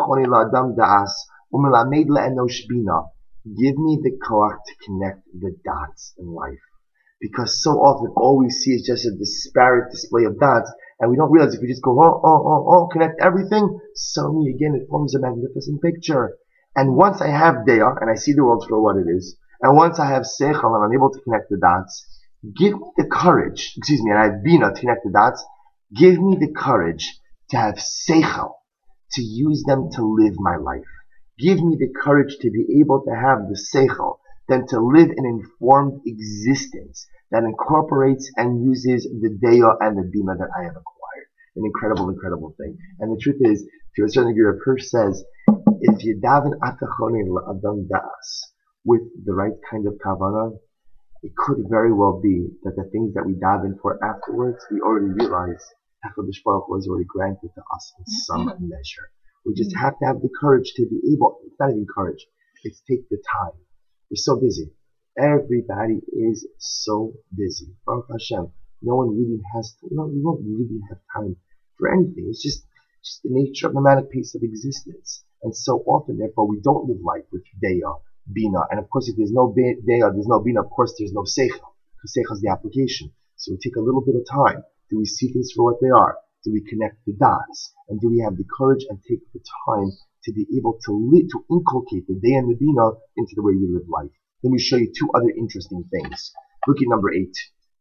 Give me the koach to connect the dots in life. Because so often all we see is just a disparate display of dots, and we don't realize if we just go, oh, oh, oh, oh, connect everything, suddenly again it forms a magnificent picture. And once I have daya, and I see the world for what it is, and once I have seichel and I'm able to connect the dots, give me the courage, excuse me, and I have bina to connect the dots, give me the courage to have seichel, to use them to live my life. Give me the courage to be able to have the seichel, then to live an informed existence that incorporates and uses the daya and the bina that I have acquired. An incredible, incredible thing. And the truth is, to a certain degree, Rav Hirsch says, if you daven atachonin la'adam da'as, with the right kind of kavanah, it could very well be that the things that we daven for afterwards, we already realize HaKadosh Baruch Hu has already granted to us in some measure. We just have to have the courage to be able, it's not even courage, it's take the time. We're so busy. Everybody is so busy. Baruch Hashem, no one really has to, no, we don't really have time for anything. It's just, just the nature of the nomadic pace of existence. And so often, therefore, we don't live life with daya, bina. And of course, if there's no daya, there's no bina, of course there's no seichel. Because seichel is the application. So we take a little bit of time. Do we see things for what they are? Do we connect the dots? And do we have the courage and take the time to be able to live, to inculcate the daya and the bina into the way we live life? Let me show you two other interesting things. Look at number eight.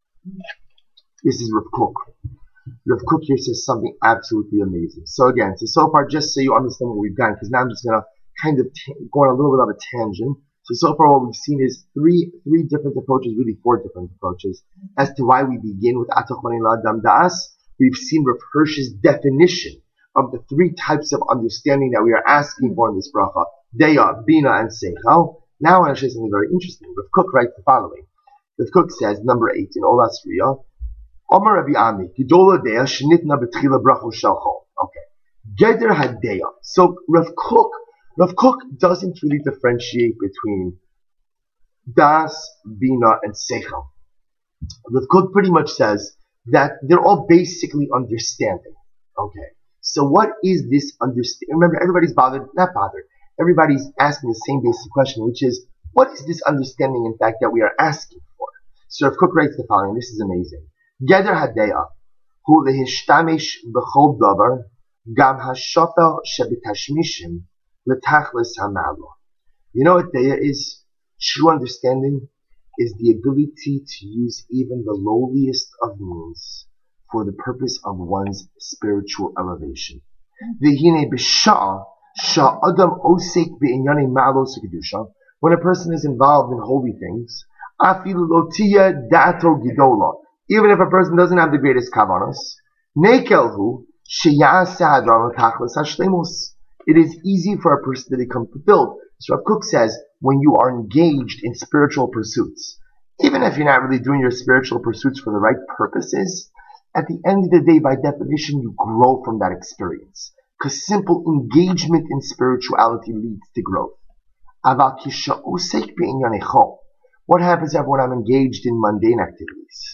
This is Rav Kook. Rav Kook here says something absolutely amazing. So again, so, so far, just so you understand what we've done, because now I'm just going to kind of t- go on a little bit of a tangent. So, so far what we've seen is three, three different approaches, really four different approaches, as to why we begin with Atachonin la'adam da'as. We've seen Rav Hirsch's definition of the three types of understanding that we are asking for in this bracha, daya, bina, and seichel. Now I want to show you something very interesting. Rav Kook writes the following. Rav Kook says, number eight, in Olas Riyah, Omar Rabbi Ami, Gidola Deya, Shnitna B'tchila Bracho Shalchol. Okay. Geder Hadeya. So Rav Kook, Rav Kook doesn't really differentiate between Das, Bina, and Seichel. Rav Kook pretty much says that they're all basically understanding. Okay. So what is this understanding? Remember, everybody's bothered, not bothered. Everybody's asking the same basic question, which is, what is this understanding, in fact, that we are asking for? So Rav Kook writes the following. This is amazing. Geder hadeya hu lehishtamesh b'chol davar gam hashofel shebitashmishim letachlis hamalo. You know what deya is? True understanding is the ability to use even the lowliest of means for the purpose of one's spiritual elevation. V'hine b'sha'ah sha'adam osek be'inyane ma'alos kedusha. When a person is involved in holy things, afilu lotiya da'ato gidola. Even if a person doesn't have the greatest kavanos, nekelhu sheyaseh hadran l'tachlis hashleimus. It is easy for a person to become fulfilled. So Rav Kook says, when you are engaged in spiritual pursuits, Even if you're not really doing your spiritual pursuits for the right purposes, at the end of the day, by definition, you grow from that experience. Because simple engagement in spirituality leads to growth. What happens when I'm engaged in mundane activities?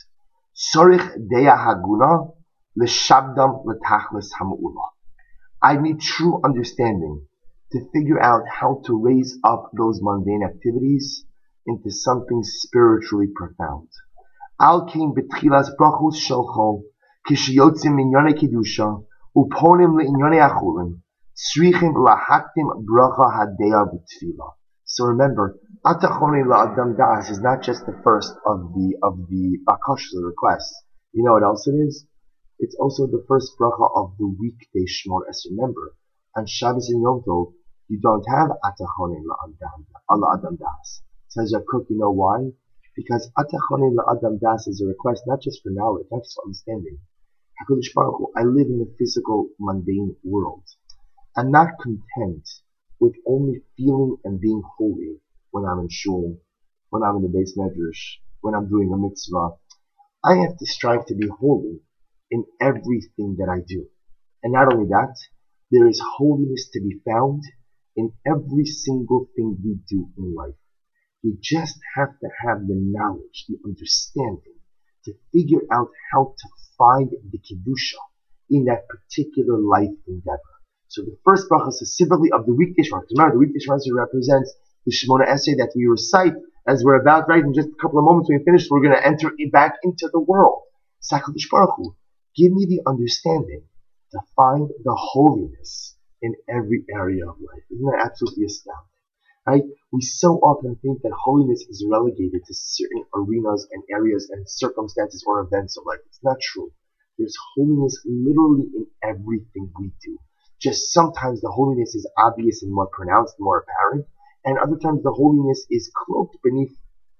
I need true understanding to figure out how to raise up those mundane activities into something spiritually profound. Al kein betchilas brachos shelchol, kishiyotzim minyane kedusha, uponim leinyane achulin, tzrichim lahaktim bracha hadeya v'tfila. So remember, atachoni la'adam das is not just the first of the of the bakashas, the requests. You know what else it is? It's also the first bracha of the weekday Shmor Esrei. Remember, on Shabbos and Yom Tov, you don't have atachoni la'adam das. Says Yaakov, you know why? Because atachoni la'adam das is a request not just for knowledge, not just for understanding. HaKadosh Baruch Hu, I live in the physical, mundane world. I'm not content with only feeling and being holy when I'm in shul, when I'm in the Beis Medrash, when I'm doing a mitzvah. I have to strive to be holy in everything that I do. And not only that, there is holiness to be found in every single thing we do in life. You just have to have the knowledge, the understanding, to figure out how to find the Kedusha in that particular life endeavor. So the first bracha specifically of the weekday Shemona. Remember, the weekday Shemona represents the Shemona Esrei that we recite as we're about, right, in just a couple of moments when we finish, we're going to enter back into the world. HaKadosh Baruch Hu, give me the understanding to find the holiness in every area of life. Isn't that absolutely astounding? Right? We so often think that holiness is relegated to certain arenas and areas and circumstances or events of life. It's not true. There's holiness literally in everything we do. Just sometimes the holiness is obvious and more pronounced, more apparent, and other times the holiness is cloaked beneath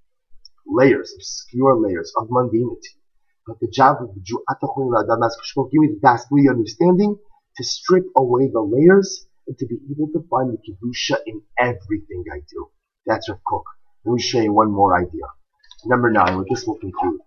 layers, obscure layers of mundanity. But the job of the Jew, give me the das, the understanding to strip away the layers and to be able to find the Kedusha in everything I do. That's Rav Kook. Let me show you one more idea. Number nine, with this we'll conclude.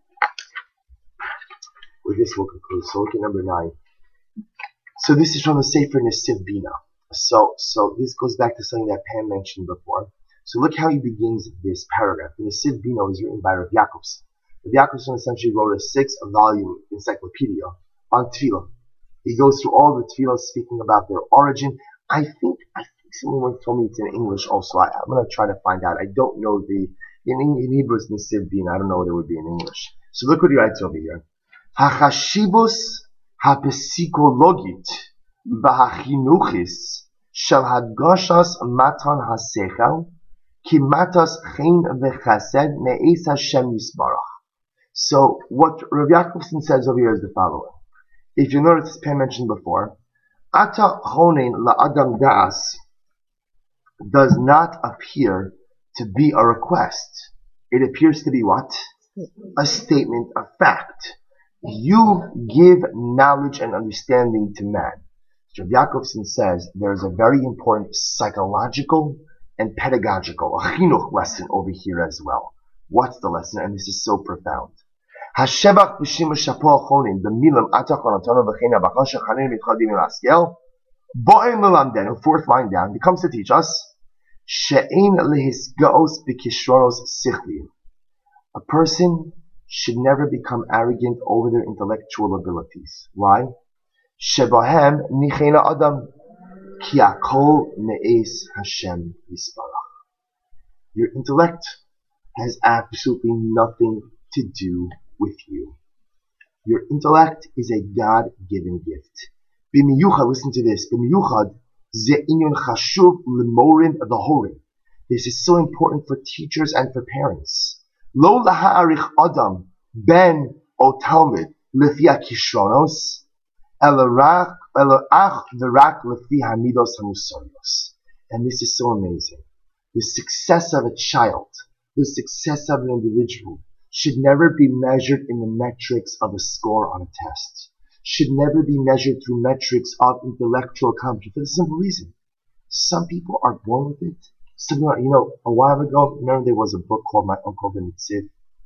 With this we'll conclude. So look at number nine. So this is from the Sefer Nesiv Bina. So, so this goes back to something that Pam mentioned before. So look how he begins this paragraph. The Nesiv Bina is written by Rav Yakovson. Rav Yakovson essentially wrote a six-volume encyclopedia on Tefillah. He goes through all the Tefillahs speaking about their origin. I think, I think someone told me it's in English also. I, I'm going to try to find out. I don't know the, in, in Hebrew it's Nesiv Bina. I don't know what it would be in English. So look what he writes over here. Hachashibus hapsychologit v'hachinuchis shel hadgashas matan hasechel ki matas chen v'chased me'es Hashem yisbarach. So what Rav Yakovson says over here is the following. If you notice, as Pam mentioned before, Ata chonein la'adam da'as does not appear to be a request. It appears to be what? A statement of fact. You give knowledge and understanding to man. Rav Yakovson says there's a very important psychological and pedagogical, a chinuch lesson over here as well. What's the lesson? And this is so profound. Hashevach b'shim shapo achonin b'milam atachon atono v'chein abachon shechanin mitchadim ilaskel bo'im lelamden. Fourth line down, it comes to teach us she'ein lehisgaos b'kishronos sichlim. A person should never become arrogant over their intellectual abilities. Why? Shebahem nichena adam ki akol me'es Hashem yisbarach. Your intellect has absolutely nothing to do with you. Your intellect is a God-given gift. B'miyuchad, listen to this. B'miyuchad ze inyon chashuv l'morim v'horim. This is so important for teachers and for parents. Lo laha'arich adam ben o talmid lefi ha'kishronos elo ach v'rak lefi ha'midos ha'musarios. And this is so amazing. The success of a child, the success of an individual, should never be measured in the metrics of a score on a test. Should never be measured through metrics of intellectual competence for the simple reason. Some people are born with it. Some, you know, a while ago, remember there was a book called My Uncle the Nitziv?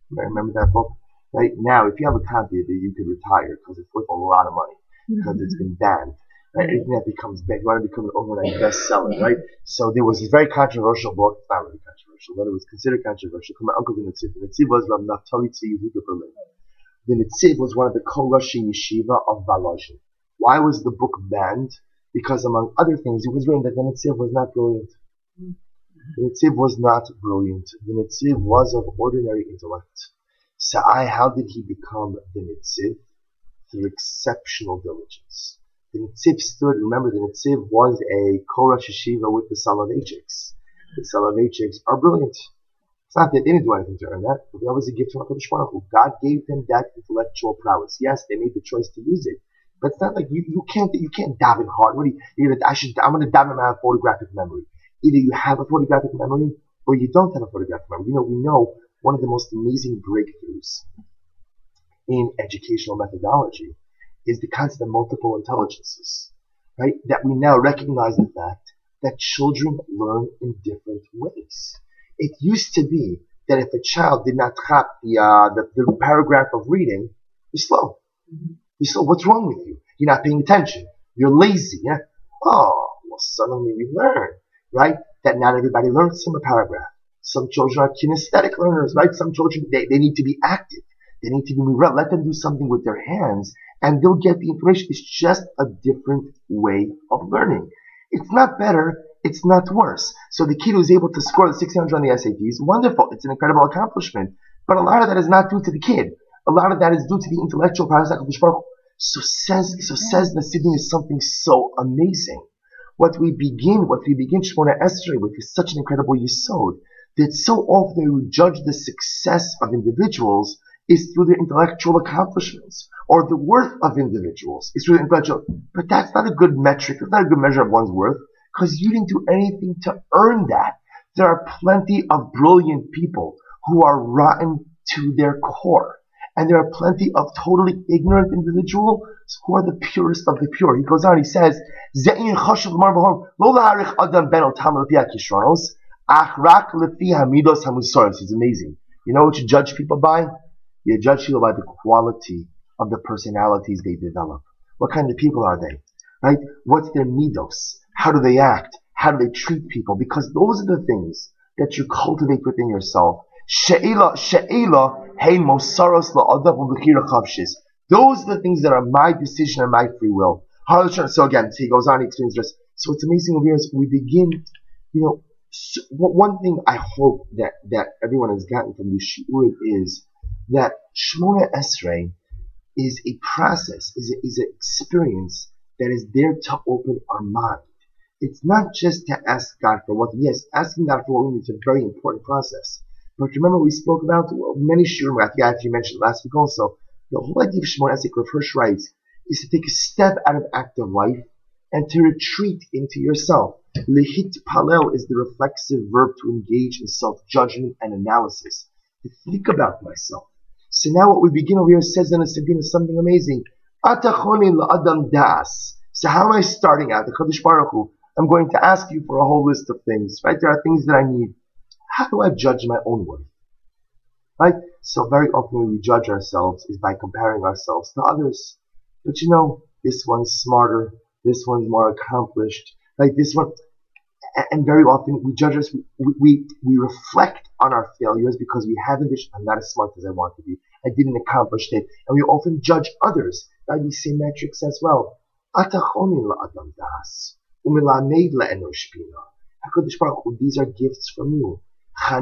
Remember that book? Right now, if you have a copy of it, you could retire because it's worth a lot of money because it's been banned. Right? Anything that becomes big, you want to become an overnight bestseller, right? So there was this very controversial book. It's not really controversial, but it was considered controversial. My uncle, the Netziv. The Netziv was Rav Naftali Tzvi Yehuda Berlin. The Netziv was one of the co-rushing yeshiva of Volozhin. Why was the book banned? Because among other things, it was written that the Netziv was not brilliant. The Netziv was not brilliant. The Netziv was of ordinary intellect. So I, how did he become the Netziv? Through exceptional diligence. The Netziv stood, remember the Netziv was a Korash Yeshiva with the Soloveitchiks. The Soloveitchiks are brilliant. It's not that they didn't do anything to earn that, but that was a gift from HaKadosh Baruch Hu. God gave them that intellectual prowess. Yes, they made the choice to use it, but it's not like you, you can't you can't daven hard. What do you, you're gonna, I should, I'm going to daven my photographic memory. Either you have a photographic memory or you don't have a photographic memory. You know, we know one of the most amazing breakthroughs in educational methodology is the concept of multiple intelligences, right? That we now recognize the fact that children learn in different ways. It used to be that if a child did not have the, uh, the, the paragraph of reading, you're slow. You're slow. What's wrong with you? You're not paying attention. You're lazy. Yeah? Oh, well, suddenly we learn, right? That not everybody learns from a paragraph. Some children are kinesthetic learners, right? Some children, they, they need to be active. They need to be moved around. Let them do something with their hands and they'll get the information. It's just a different way of learning. It's not better. It's not worse. So the kid who's able to score the sixteen hundred on the S A Ts, wonderful. It's an incredible accomplishment. But a lot of that is not due to the kid. A lot of that is due to the intellectual process. So says, so says Nasidim is something so amazing. What we begin, what we begin Shmona Esrei with is such an incredible yesod that so often we judge the success of individuals is through their intellectual accomplishments, or the worth of individuals is through the intellectual. But that's not a good metric. It's not a good measure of one's worth, because you didn't do anything to earn that. There are plenty of brilliant people who are rotten to their core, and there are plenty of totally ignorant individuals who are the purest of the pure. He goes on, he says, "It's amazing. You know what you judge people by? You judge people by the quality of the personalities they develop. What kind of people are they? Right? What's their midos? How do they act? How do they treat people? Because those are the things that you cultivate within yourself. She'ela, she'ela, hey mosaros la'adav u'bechira chavshis. Those are the things that are my decision and my free will. So again, he goes on, he explains this. So what's amazing over here is we begin, you know, so one thing I hope that, that everyone has gotten from this shiur is that Shmona Esrei is a process, is a, is an experience that is there to open our mind. It's not just to ask God for what, yes, asking God for what we need is a very important process. But remember we spoke about well, many shiurim, I think I actually mentioned last week also, the whole idea of Shmona Esrei, Rav Hirsch writes, is to take a step out of active life and to retreat into yourself. Lehit palel is the reflexive verb to engage in self-judgment and analysis. To think about myself. So now what we begin over here says in the Sabina something amazing. Atachoni la'adam das. So how am I starting out? The Kadosh Baruch Hu, I'm going to ask you for a whole list of things. Right? There are things that I need. How do I judge my own worth? Right? So very often when we judge ourselves is by comparing ourselves to others. But you know, this one's smarter, this one's more accomplished, like this one. And very often we judge us, we, we, we reflect on our failures because we haven't, I'm not as smart as I want to be, I didn't accomplish it. And we often judge others by these same metrics as well. These are gifts from you. I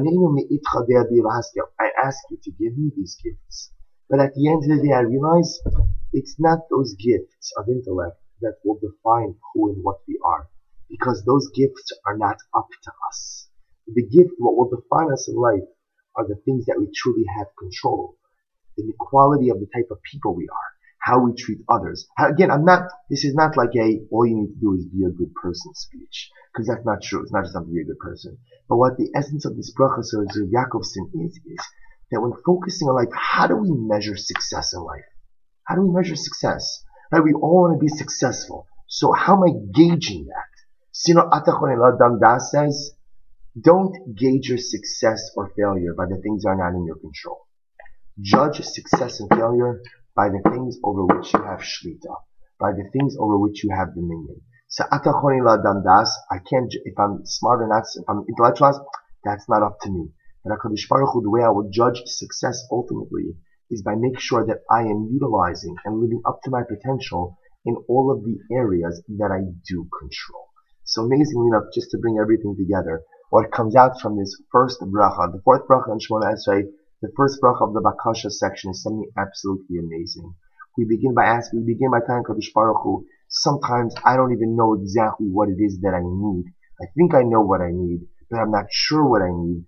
ask you to give me these gifts. But at the end of the day, I realize it's not those gifts of intellect that will define who and what we are. Because those gifts are not up to us. The gift, what will define us in life, are the things that we truly have control. The quality of the type of people we are. How we treat others. How, again, I'm not, this is not like a, all you need to do is be a good person speech. Because that's not true. It's not just something to be a good person. But what the essence of this bracha, so Rav Yaakovson is, is that when focusing on life, how do we measure success in life? How do we measure success? Right? We all want to be successful. So how am I gauging that? Sino Atachon Eladam Das says, don't gauge your success or failure by the things that are not in your control. Judge success and failure by the things over which you have shlita, by the things over which you have dominion. So atachoni la adam das, I can't, if I'm smart or not, if I'm intellectualized, that's not up to me. But HaKadosh Baruch Hu, the way I will judge success ultimately is by making sure that I am utilizing and living up to my potential in all of the areas that I do control. So amazingly enough, just to bring everything together, what comes out from this first bracha, the fourth bracha in Shemona Esrei, the first bracha of the Bakasha section is something absolutely amazing. We begin by asking, we begin by telling Kadosh Baruch Hu, sometimes I don't even know exactly what it is that I need. I think I know what I need, but I'm not sure what I need.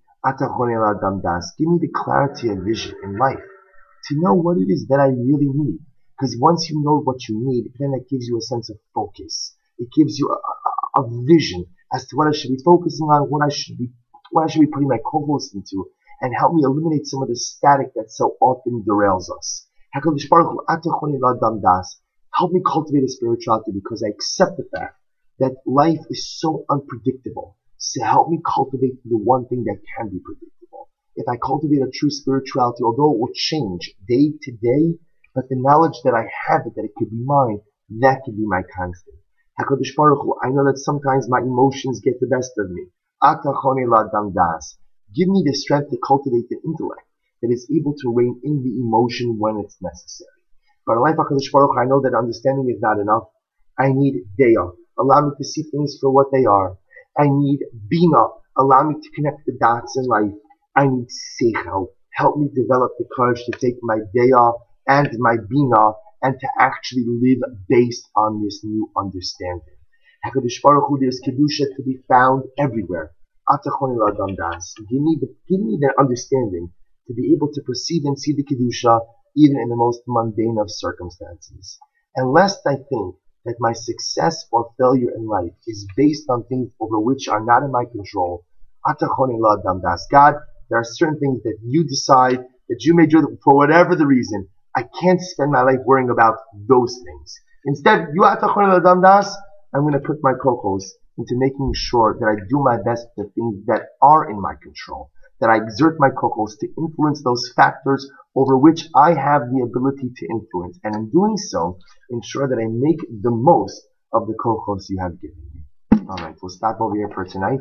Give me the clarity of vision in life to know what it is that I really need. Because once you know what you need, then it gives you a sense of focus. It gives you a, a, a vision as to what I should be focusing on, what I should be, what I should be putting my co-host into, and help me eliminate some of the static that so often derails us. HaKadosh Baruch Hu, atachoni l'adam das, help me cultivate a spirituality because I accept the fact that life is so unpredictable. So help me cultivate the one thing that can be predictable. If I cultivate a true spirituality, although it will change day to day, but the knowledge that I have it, that it could be mine, that could be my constant. HaKadosh Baruch Hu, I know that sometimes my emotions get the best of me. Atachoni l'adam das. Give me the strength to cultivate the intellect that is able to rein in the emotion when it's necessary. But in life, HaKadosh Baruch Hu, I know that understanding is not enough. I need Deya. Allow me to see things for what they are. I need Bina. Allow me to connect the dots in life. I need Seichel. Help me develop the courage to take my Deya and my Bina and to actually live based on this new understanding. HaKadosh Baruch Hu, there's Kedusha to be found everywhere. Atachoni l'adam das. Give me the, give me the understanding to be able to perceive and see the Kedusha even in the most mundane of circumstances. And lest I think that my success or failure in life is based on things over which are not in my control, atachoni l'adam das. God, there are certain things that you decide, that you may do for whatever the reason. I can't spend my life worrying about those things. Instead, you atachoni l'adam das, I'm going to put my co-host into making sure that I do my best with the things that are in my control, that I exert my co-host to influence those factors over which I have the ability to influence, and in doing so, ensure that I make the most of the co-host you have given me. Alright, we'll stop over here for tonight.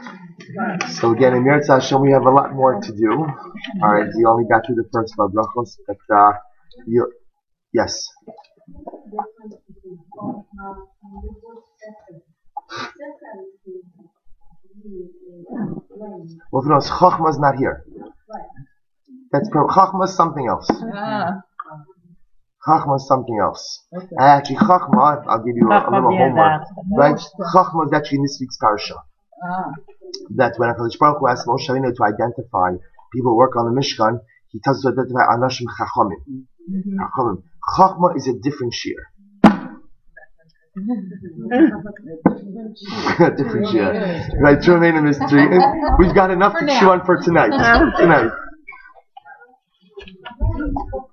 So again, in Meretz Hashem, we have a lot more to do. Alright, we only got through the first five brachos, but uh, you, yes. Well, no, Chachma is not here. That's Chachma is something else.
Ah.
Chachma is something else.
Okay.
Actually, Chachma, I'll give you a, a little
Chachma, yeah,
homework.
that.
Right? Chachma is actually in this week's parsha.
Ah.
That when HaKadosh Baruch Hu asked Moshe Rabbeinu to identify people who work on the Mishkan, he tells us to identify Anashim Chachamim.
Mm-hmm.
Chachamim. Chachma is a different shear. Different year. Right, to remain a mystery. We've got enough
For
to
now.
chew on for tonight. Tonight.